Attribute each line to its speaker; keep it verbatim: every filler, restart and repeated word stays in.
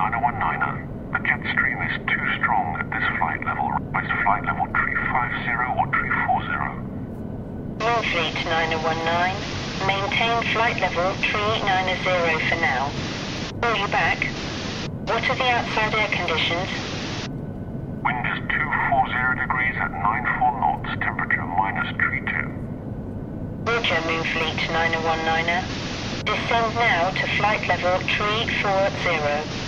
Speaker 1: nine oh one niner. The jet stream is too strong at this flight level. Request flight level three five zero or three four zero.
Speaker 2: Moonfleet nine oh one nine. Maintain flight level three nine zero for now. Call you back. What are the outside air conditions?
Speaker 1: Wind is two forty degrees at nine four knots, temperature minus three two.
Speaker 2: Roger, Moonfleet nine oh one niner. Descend now to flight level three four zero.